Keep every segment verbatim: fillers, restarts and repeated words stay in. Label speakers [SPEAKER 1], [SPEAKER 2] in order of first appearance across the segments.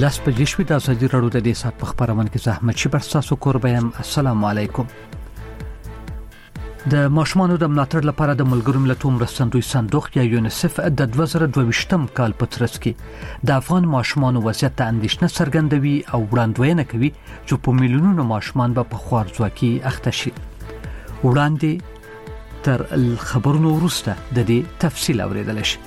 [SPEAKER 1] لاس په جشوی د ازادي راډیو د دې سات په خبرونه کې زحمت شي بر تاسو قربایم. السلام علیکم. د ماشومانو د ملاتړ لپاره د ملګرو ملتونو مرستندوی صندوق یا یونیسف د دوه زره دوه ویشتم کال په ترڅ کې د افغان ماشومانو وضعیت ته اندېښنه څرګندوي او وړاندوینه کوي چې په میلیونونو ماشومان به په خوارځواکۍ اخته شي. وړاندې تر خبرونو وروسته د دې تفصیل اوریدل شي.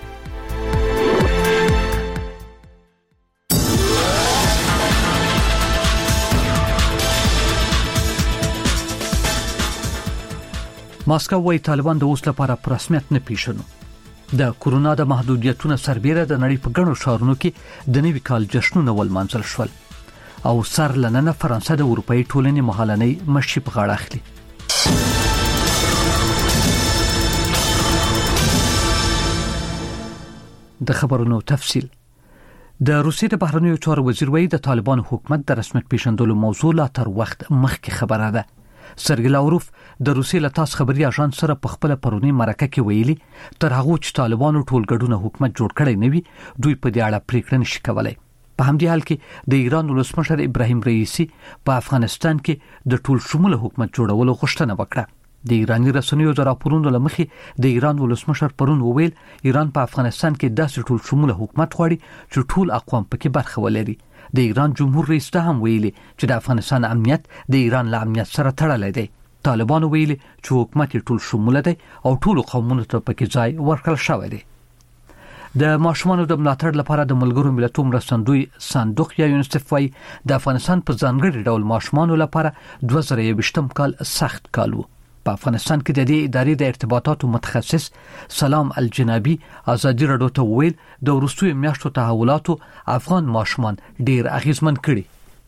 [SPEAKER 1] ماسکو وايي طالبان د اوس لپاره پر رسمیت نه پیژنو. د کورونا د محدودیتونو سربېره د نړۍ په ګڼو ښارونو کې د نوي کال جشنونه ولمانځل شول او سر لننه فرانسه د اروپאי ټولنې مهالنۍ مشي په غاړه اخلي. د خبرونو تفصیل. د روسیې د بهرنیو چارو وزیر وايي د طالبان حکومت د رسمیت پیژندلو موضوع لا تر وخت مخکې خبره ده. سرګی لاوروف د روسیې له تاس خبري اژانس سره په خپل پرونی مرکه کې ویلي تر هغه چې طالبانو ټولګډونه حکومت جوړ کړی نه وي دوی په دې اړه پریکړه نشي کولای. په همدې حال کې د ایران ولسمشر ابراهیم رئیسی په افغانستان کې د ټول شموله حکومت جوړولو غوښتنه وکړه. د ایرانی رسنیو د راپورونو لمخې د ایران ولسمشر پرون وویل ایران په افغانستان کې داسې ټول شموله حکومت غواړي چې ټول اقوام پکې برخه ولري. د ایران جمهور رئیس ته هم ویلي چې د افغانستان امنیت د ایران له امنیت سره تړلی دی. طالبانو ویلي چې حکومت ټول شموله دی او ټول قومونو ته پکې ځای ورکړل شوی دی. د ماشومانو د ملاتړ لپاره د ملګرو ملتونو مرستندوی صندوق یا یونیسف وايي د افغانستان په ځانګړي ډول ماشومانو لپاره دوه زره یوویشتم کال سخت کال و. په افغانستان کې د دې ادارې د ارتباطاتو متخصص سلام الجنابي ازادي راډیو ته ویل د وروستیو میاشتو تحولاتو افغان ماشومان ډیر اغیزمن کړي.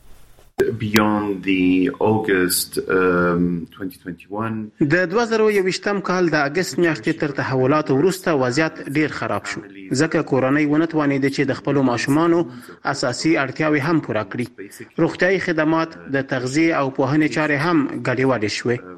[SPEAKER 2] Beyond the August um, twenty twenty-one
[SPEAKER 3] د دوه زره یوویشتم کال د اگست میاشتې تر تحولاتو وروسته وضعیت ډیر خراب شو ځکه کورنۍ ونه توانید چې د خپل ماشومانو اساسي اړتیاوې هم پوره کړي. روغتیايي خدمات د تغذیه او پوهنې چارې هم ګډوډې شوې.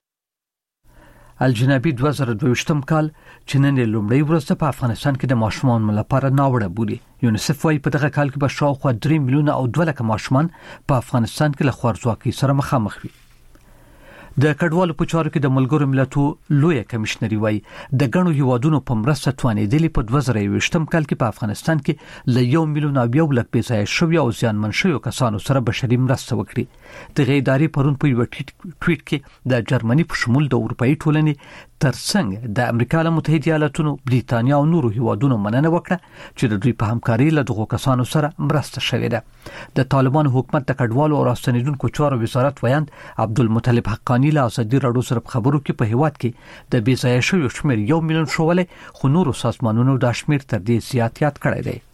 [SPEAKER 1] الجنابي دوه زره دوه ویشتم کال چې نن لومړی ورځ په افغانستان کې د ماشومانو لپاره ناوړه بولي. یونیسف وايي په دغه کال کې به شاوخوا درې میلیونه او دوه لکه ماشومان په افغانستان کې له خوارځواکۍ سره مخامخ وي. د کډوالو په چارو کې د ملګرو ملتونو لوی کمشنري وايي د غنو هیوادونو په مرسته توانېدلې په دوه زره یوویشتم کال کې په افغانستان کې له یو میلیون او یو لک بېځایه شوي او زیانمن شوي کسانو سره بشري مرسته وکړي. دغه ادارې پرون په یو ټویټ کې د جرمني په شمول د اروپאי ټولنې ترڅنګ د امریکا له متحده ایالاتونو بریتانیا او نورو هیوادونو مننه وکړه چې د دوی په همکاري له دغو کسانو سره مرسته شوې ده. د طالبان حکومت د کډوالو او راستنیدونکو چارو وزارت ویاند عبدالمطلب حقانی له ازادي راډیو سره خبرو کې په هیواد کې د بېځایه شویو شمېر یو میلیون شولې خو نورو سازمانونو دا شمېر تر دې زیات یاد کړی دی.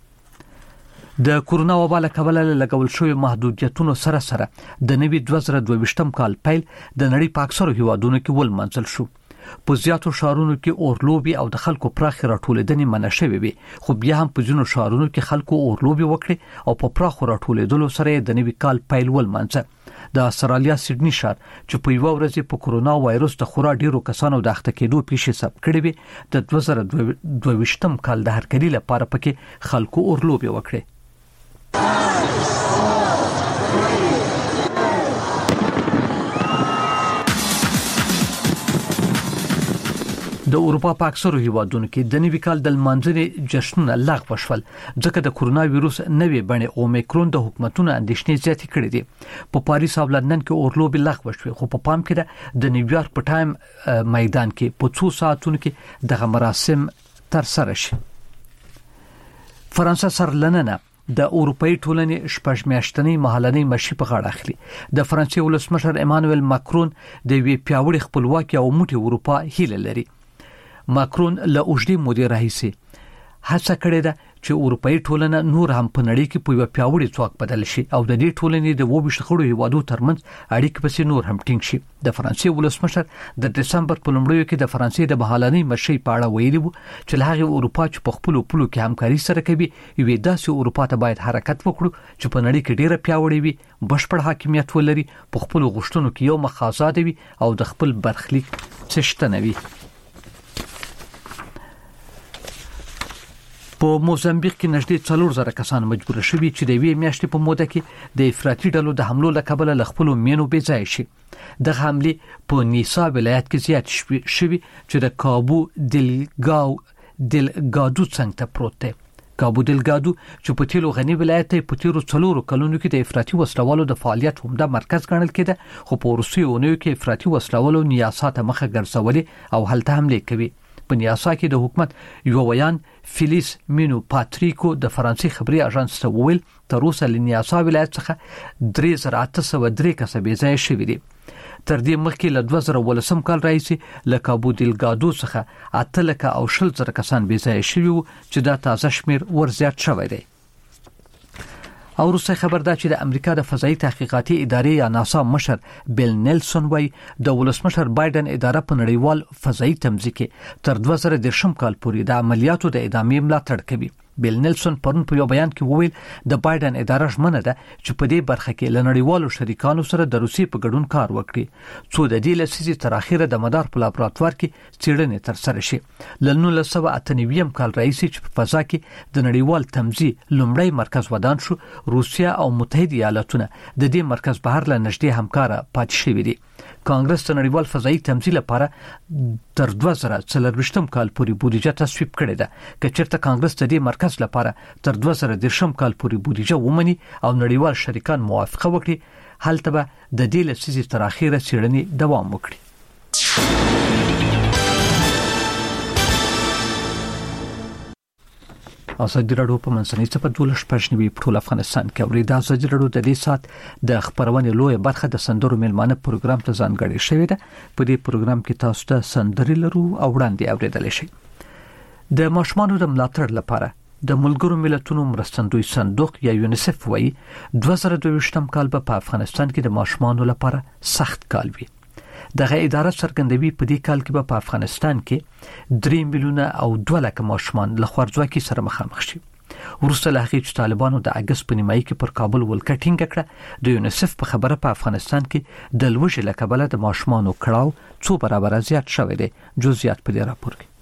[SPEAKER 1] د کورونا وبا له کبله لګول شوی محدودیتونو سره سره د نوي دوه زره دوه ویشتم کال پیل د نړۍ په اکثرو هیوادونو کې ولمانځل شو. په زیاتو شهرونو کې اورلوبي او د خلکو پراخه راټولېدنې منع شوې وي خو بیا هم په ځینو شهرونو کې خلکو اورلوبي وکړي او په پراخه راټولېدلو سره د نوي کال پیل ولمانځه. د استرالیا سیډني ښار چې په یو ورځ په کورونا وایرس د خورا ډیرو کسانو د اخته کېدو پیښې ثبت کړې وي د دوه زره دوه ویشتم کال د هرکلي لپاره پکې خلکو اورلوبي وکړي. د اروپا په اکثرو هیوادونو کې د نوي کال د لمانځنې جشنونه لغوه شول ځکه د کورونا وایرس نوې بڼې اومیکرون د حکومتونو اندېښنې زیاتې کړې دي. په پاریس او لندن کې اورلوبي لغوه شوې خو په پام کې د نیویارک په ټایم میدان کې په څو ساعتونو کې دغه مراسم تر سره شي. فرانسه سر لننه د اروپאי ټولنې شپږ میاشتنۍ مهالنۍ مشي په غاړه اخلي. د فرانسې ولسمشر ایمانوئل ماکرون د یوې پیاوړې خپلواکۍ او موټي اروپا هیله لري. ماکرون له اوږدې مودې راهیسې هڅه کړې ده چې اروپאי ټولنه نور هم په نړۍ کې په یو پیاوړي ځواک بدل شي او د دې ټولنې د وویشت خړو هیوادو ترمنځ اړیکې پسې نور هم ټینګ شي. د فرانسې ولسمشر د دسمبر په لومړیو کې د فرانسې د مهالنۍ مشي په اړه ویلي وو چې له هغې اروپا چې په خپلو پولو کې همکاري سره کوي یوې داسې اروپا ته باید حرکت وکړو چې په نړۍ کې ډیره پیاوړې وي بشپړ حاکمیت ولري په خپلو غوښتنو کې یو مخ آزاد وي او د خپل برخلیک څښتنه وي. په موزمبیق کې نږدې څلور زره کسان مجبور شوي چې د یوې میاشتې په موده کې د افراطي ډلو د حملو له کبله له خپلو مینو بې ځایه شي. دغه حملې په نیسا ولایت کې زیات شوي چې د کابو دلګاو دلګادو څنګ ته پروت دی. کابو دلګادو چې په تیلو غني ولایت ته په تیرو څلورو کلونو کې د افراطي وسلوالو د فعالیت عمده مرکز ګڼل کېده، خو په وروستیو اونیو کې افراطي وسلوالو نیاسا ته مخه ګرځولې او هلته حملې کوي. په نیاسا کې د حکومت یو ویان فیلیس مینو پاتریکو د فرانسې خبري اژانس ته وویل تر اوسه له نیاسا ولایت څخه درې زره اته سوه درې کسه بې ځایه شوي دي. تر دې مخکې له دوه زره ولسم کال راهیسې له کابو دلګادو څخه اته لکه او شل زره کسان بې ځایه شوي وو چې دا تازه شمیر ورزیات شوی دی. او روسي خبر دا چې د امریکا د فضایي تحقیقاتي ادارې یا ناسا مشر بیل نیلسون وایي د ولسمشر بایدن اداره په نړیوال فضایي تمځي کې تر دوه زره دېرشم کال پورې د عملیاتو د ادامې ملاتړ کوي. بیل نیلسون پرون په یو بیان کې وویل د بایدن اداره ژمنه ده چې په دې برخه کې له نړیوالو شریکانو سره د روسي په ګډون کار وکړي څو د دې لسیزې تر اخره د مدار په لابراتوار کې څېړنې ترسره شي. له نولس سوه اته نوي کال راهیسې چې په فضا کې د نړیوال تمځي لومړی مرکز ودان شو، روسیا او متحده ایالاتونه د دې مرکز بهر له نږدې همکاره پاتې شوي دي. کانګرس د نړیوال فضایي تمځي لپاره تر دوه زره څلرویشتم کال پورې بودیجه تصویب کړې ده. که چېرته کانګرس د دې مرکز لپاره تر دوه زره دېرشم کال پورې بودیجه ومني او نړیوال شریکان موافقه وکړي، هلته به د دې لسیزې تر اخره څېړنې دوام وکړي. ازادي راډیو په منځنۍ صفحه دولس شپږ نوي په ټول افغانستان کې اوري. دا ازادي راډیو د دې سات د خبرونې لوی برخه د سندرو میلمانه پروګرام ته ځانګړې شوې ده. په دې پروګرام کې تاسو ته سندري لرو او وړاندې اوریدل شي. د ماشومانو د ملاتړ لپاره د ملګرو ملتونو مرستندوی صندوق یا یونیسف وایي دوه زره دوه ویشتم کال په افغانستان کې د ماشومانو لپاره سخت کال وي. دغه اداره څرګندوي په دې کال کې په افغانستان کې درې میلیونه او دوه لکه ماشومان له خوارځواکۍ سره مخامخ شي. وروسته له هغې چې طالبانو د اګست په نیمایي کې پر کابل ولکه ټینګه کړه، د یونیسف په خبره په افغانستان کې د لوږې له کبله د ماشومانو کړاو څو برابره زیات شوی دی. جزئیات په دې راپور کې.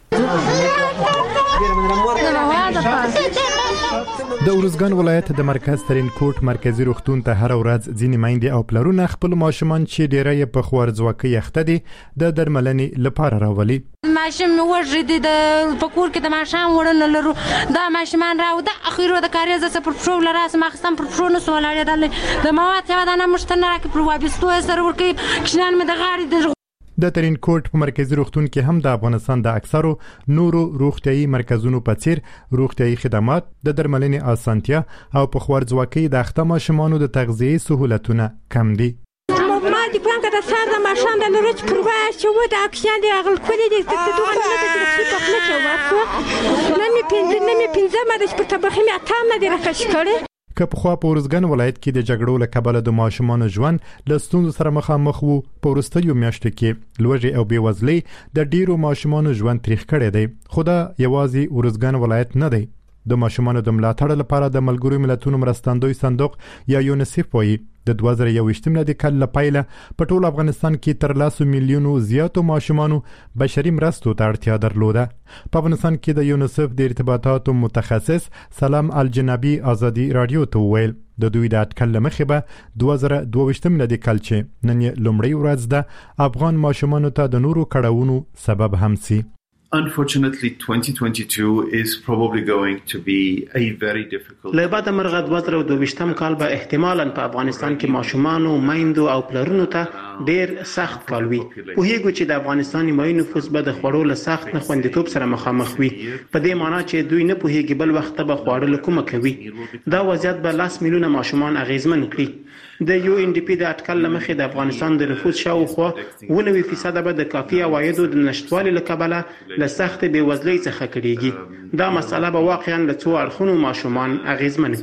[SPEAKER 4] د ارزګان ولایت د مرکز ترین کوټ مرکزی روغتون ته هر ورځ ځینې میندې او پلرونه خپل ماشومان چې ډیره یې په خوارځواکۍ اخته دي د درملنې لپاره راولي.
[SPEAKER 5] ماشوم وژې د پکور کې د ماشوم وړنه لرو دا ماشومان راو د اخیرو د کاریزه څخه پر پرو لراس مخستم پر پرو نه سوالړې د مواد یو دانه مشتنه راکې پر وابستو سره ورکی کښنان مې د غاړې د
[SPEAKER 4] د ترین کوټ په مرکزی روغتون کې هم د افغانستان د اکثرو نورو روغتيایي مرکزونو په څیر روغتيایي خدمات د درملنې اسانتیا او په خوارځواکۍ د اخته ماشومانو د تغذیه سہولتونه کم دي.
[SPEAKER 6] ما دي پلان کړه سره د ماشوم د لوري پر وای چې و د اکسیان دی اغل کولې دي ته دوه نه د څه په خله کې واسه نه می پینځه نه می پینځه ما د په طبخه می اتام نه دی راکش کړي.
[SPEAKER 4] که په خوا په ورزګان ولایت کې د جګړو له کبله د ماشومانو ژوند له ستونزو سره مخامخ وو، په وروستیو میاشتو کې لوږې او بېوزلۍ د ډیرو ماشومانو ژوند تریخ کړی دی. خو دا یوازې ورزګان ولایت نه دی. د ماشومانو د ملاتړ لپاره د ملګرو ملتونو مرستندوی صندوق یا یونیسف وایي د دوه زره یوویشتم د کال لپاره په ټول افغانستان کې تر لاسو میلیونو زیاتو ماشومانو بشري مرستو ته اړتیا درلوده. په افغانستان کې د یونیسف د ارتباطاتو متخصص سلام الجنبی ازادي رادیو ته ویل د دوی د اټکل لمخې به دوه زره دوه ویشتم د کال چې نن لومړی ورځ ده افغان ماشومانو ته د نورو کړهونو سبب هم سي.
[SPEAKER 2] Unfortunately, twenty twenty-two is probably going to be a very difficult.
[SPEAKER 3] له بعد مرغه دوه زره دوه ویشتم کال به احتمالاً په افغانستان کې ماشومانو، میندو او پلرونو ته ډیر سخت کال وي. په هیڅ چې د افغانستان نیمایي نفوس به د خوړو له سخت نه خوندیتوب سره مخامخ وي. په دې معنی چې دوی نه پوهیږي بل وخت به خوړل کومه کوي. دا وضعیت به لاس میلیونه ماشومان اغیزمن کړي. د یو ان ډي پی د اټکل لمخې د افغانستان د نفوس شاوخوا اووه نوي فیصد به د کافي عوایدو د نشټوالي له کبله له سخت بېوزلۍ څخه کړيږي. دا مسله به واقعا له څو اړخونو ماشومان اغیزمن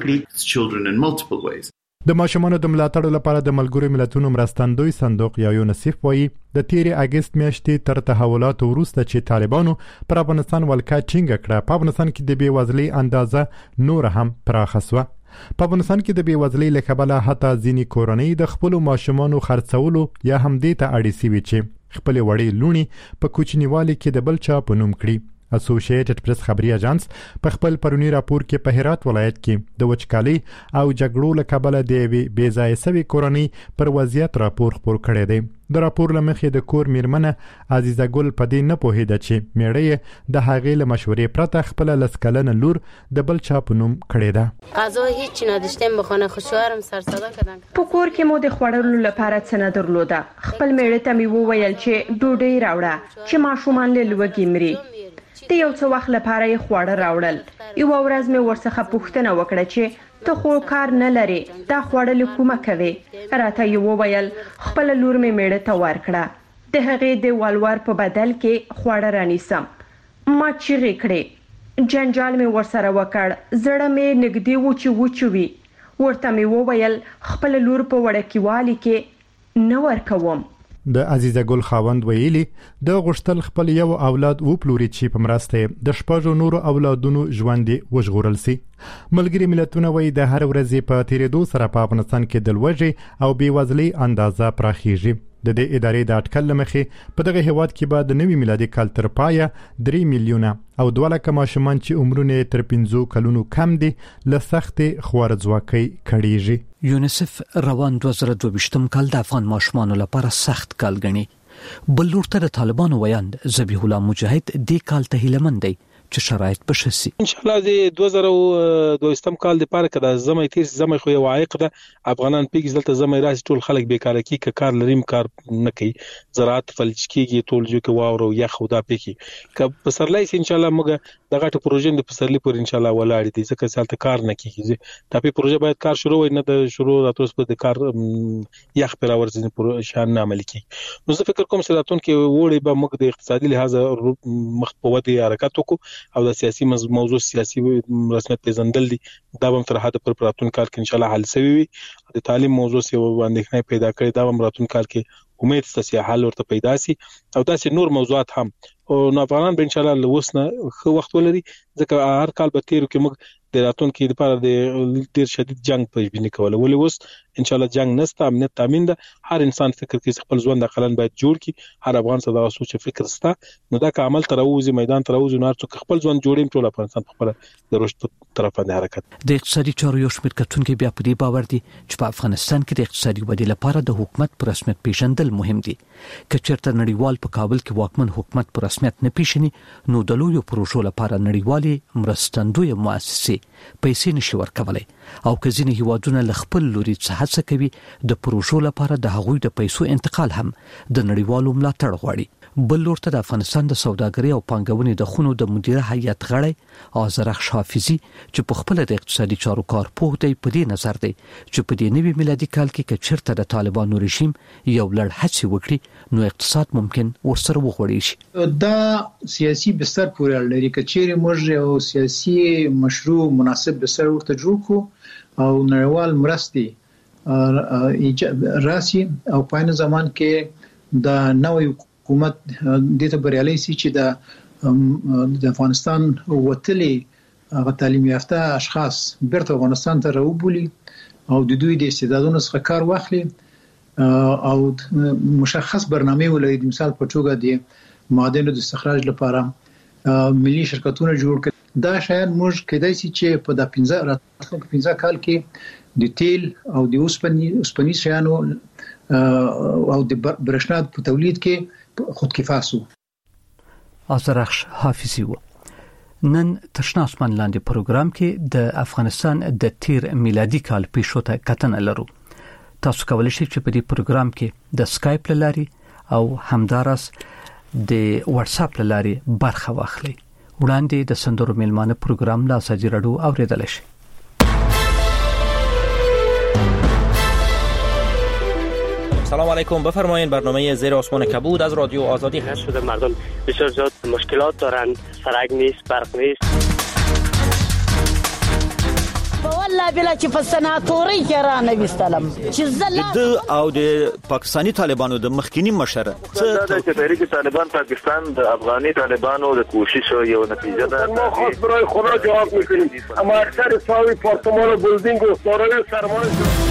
[SPEAKER 3] کړي.
[SPEAKER 4] د ماشومانو د ملاتړ لپاره د ملګرو ملتونو مرستندوی صندوق یا یونیسف وایي د تیرې اګست میاشتې تر تحولاتو وروسته چې طالبانو پر افغانستان ولکه ټینګه کړه، په افغانستان کې د بېوزلۍ اندازه نور هم پراخه شوه. په افغانستان کې د بېوزلۍ له کبله حتی ځینې کورنۍ د خپلو ماشومانو خرڅولو یا هم دې ته اړې سوي چې خپلې وړې لوڼې په کوچنیوالي کې د بل چا په نوم کړي. اسوسییټډ پریس خبري اژانس په خپل پرونی راپور کې په هرات ولایت کې د وچکالي او جګړو له کبله د بې ځای سوي کورنۍ پر وضعیت راپور خپور کړی دی. د راپور لمخې د کور میرمنه عزیزه ګل په دې نه پوهېده چې میړه د هغې له مشورې پرته خپل لسکلنه لور د بل چا په نوم کړې ده.
[SPEAKER 7] غذا هیڅ نداشتم بخونه خوشوارم سرساده کردن.
[SPEAKER 8] په کور کې مو د خوړلو لپاره څه نه درلوده. خپل میړه ته مې وویل چې ډوډۍ راوړه چې ماشومان له لوږې مري. د یو څه وخت لپاره یې خواړه راوړل. یو ورځ مې ورڅخه پوښتنه وکړه چې ته خو کار نه لري، دا خوړل کومه کوي؟ راته یې وویل خپل لور مې میړه ته ورکړه، د هغې د والوار په بدل کې خواړه رانیسم. ما چیغې کړې، جنجال مې ورسره وکړ، زړه مې نږدې و چې وچوي. ورته مې وویل خپل لور په وړکیوالي کې نه ورکوم.
[SPEAKER 4] د عزیزه ګل خاوند ویلي د غشتل خپل یو اولاد و پلوري چې په مرسته د شپږو نورو اولادونو ژوند وژغورل سي. ملګری ملتونه وایي د هر ورځې په تیریدو سره په افغانستان کې د لوږې او بېوزلۍ اندازه پراخیږي. د دې ادارې د اټکل لمخې په دغه هیواد کې به د نوي میلادي کال تر پایه درې میلیونه او دوه لکه ماشومان چې عمرونه تر پنځو کلونو کم دي له سختې خوارځواکۍ کړيږي.
[SPEAKER 1] یونیسف روان دوه زره دوه ویشتم کال د افغان ماشومانو لپاره سخت کال ګڼي. بل لور ته د طالبانو ویاند ذبیح الله مجاهد دې کال ته هیله مند دی چې شرایط بشه سي.
[SPEAKER 9] ان شاء الله د دوه زره دوه ویشتم کال د پاره کده زمې تیر زمې خو یو عایق ده. افغانان پیګ زلته زمې راځي ټول خلک بیکاره کی ک کار لریم کار نه کوي، زراعت فلج کیږي، ټول جو کې واورو یا خدا پکې ک په سرلای ان شاء الله موږ دغه ټو پروژې د پسرلی پر ان شاء الله ولاړ دي ځکه سالته کار نه کیږي. ټاپي پروژه باید کار شروع وي، نه د شروع راتوس په د کار یخ پر اورځنی پر شان نه عمل کی. نو زه فکر کوم چې راتون کې وړي به موږ د اقتصادي لحاظ مخ په ودی حرکت وکړو او د سیاسي موضوع سیاسي رسمیت پیژندل دي دا هم تر حد پر پراتون کال کې ان شاء الله حل شوی وي. د تعلیم موضوع سی باندې پیدا کړی دا هم راتون کال کې امید ستاسو حل ورته پیدا سي او داسې نور موضوعات هم او نو افغانان به ان شاء الله لوسنه خو وخت ولري ځکه هر کال به تیر کې موږ د راتون کې لپاره د ډیر شدید جنگ پېژنې کوله ولې اوس ان شاء الله جنگ نسته، امنیت تامین ده. هر انسان فکر کوي خپل ژوند د خلن باید جوړ کی، هر افغان څه دا سوچ فکر ستا نو دا که عمل تروزی میدان تروزی نو هر څوک خپل ژوند جوړیم ټول افغانستان په خپل د رشد طرف باندې حرکت.
[SPEAKER 1] د اقتصادي چارو یو شمېر کتونکو بیا په دې باور دي چې په افغانستان کې د اقتصادي ودې لپاره د حکومت پر رسمیت پیژندل مهم دي. که چېرته نړیوال په کابل کې واکمن حکومت پر رسمیت نه پیژني نو د لویو پروژو لپاره نړیوالې مرستندوی مؤسسې پیسې نشي ورکولای او که ځینې هیوادونه له خپل لوري څخه هڅه کوي د پروژو لپاره د هغوی د پیسو انتقال هم د نړیوالو ملاتړ غواړي. بل لور ته د افغانستان د سوداګرۍ او پانګونې د خونو د مدیره هیئت غړی آذرخش حافظي چې په خپل د اقتصادي چارو کار پوه دی په دې نظر دی چې په دې نوي میلادي کال کې که چېرته د طالبانو رژیم یو لړ هڅې وکړي نو اقتصاد ممکن ورسره وغوړېږي شي.
[SPEAKER 10] دا سیاسي بستر پورې اړه لري که چیرې موږ یو سیاسي مشروع مناسب بستر ورته جوړ کړو او نړیوال مرستې راسي او په عین زمان کې د نوې حکومت د ته بریالي سي چې د د افغانستان وتلي هغه تعلیم یافته اشخاص بیرته افغانستان ته راوبولي او د دوی د استعدادونو څخه کار واخلي او مشخص برنامه ولري. د مثال په توګه د معادنو د استخراج لپاره ملي شرکتونه جوړ کړي. دا شاید موږ کېدای شي چې په د پنځه راتلونکو پنځه کال کې د تیل او د اوسپنې اوسپنې شیانو او د برښنا په تولید کې خودکفا سو.
[SPEAKER 1] آذرخش حافظي و. نن تشنا اسمان لاندې پروګرام کې د افغانستان د تیر میلادي کال پیښو ته کتنه لرو. تاسو کولی شئ چې په دې پروګرام کې د سکایپ لاري او همدارس د واتس اپ لاري برخه واخلئ. وړاندې د سندرو میلمانه پروګرام لا ساجي رډو اوریدل شي.
[SPEAKER 11] سلام علیکم، بفرمایید. برنامه زیر آسمان کبود از رادیو آزادی هست.
[SPEAKER 12] شده مردم بسیار زیاد مشکلات دارند، سرک نیست، برق نیست.
[SPEAKER 13] والله بلا چې په سناتوري کې را نه وستلم چې زله
[SPEAKER 11] د او د پاکستانی طالبانو د مخکینی مشره
[SPEAKER 14] څه د تحریک طالبان پاکستان د افغاني طالبانو د کوشش یو نتیجه ده.
[SPEAKER 15] ما خاص برای خدا جواب میکنیم. اما اکثر ساوی پارتمان و بلدینگ و سارای سرمایه